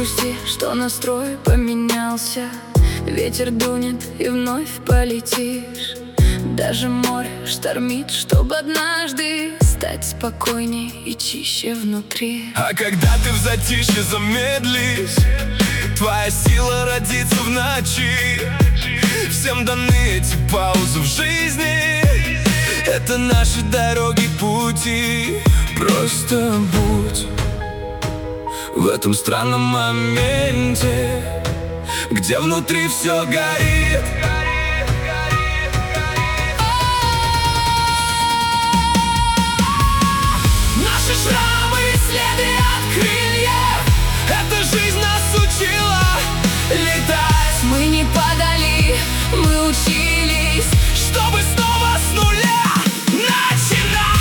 грусти, что настрой поменялся. Ветер дунет и вновь полетишь. Даже море штормит, чтобы однажды стать спокойней и чище внутри. А когда ты в затишье замедлишь, твоя сила родится в ночи. Всем даны эти паузы в жизни. Это наши дороги, пути. Просто будь в этом странном моменте, где внутри все горит. Наши шрамы и следы от крыльев. Эта жизнь нас учила летать. Мы не падали, мы учились, чтобы снова с нуля начинать.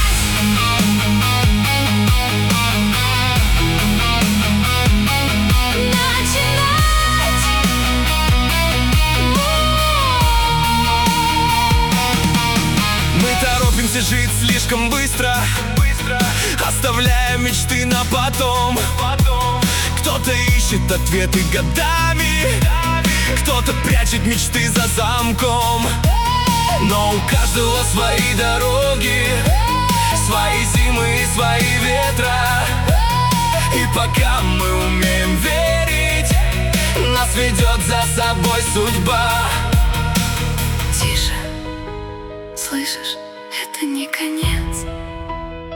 Мы торопимся жить слишком быстро, оставляя мечты на потом. Кто-то ищет ответы годами, кто-то прячет мечты за замком. Но у каждого свои дороги, свои зимы и свои ветра. И пока мы умеем верить, нас ведет за собой судьба. Тише, слышишь, это не конец.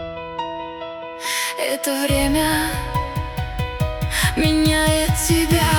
Это время меняет тебя.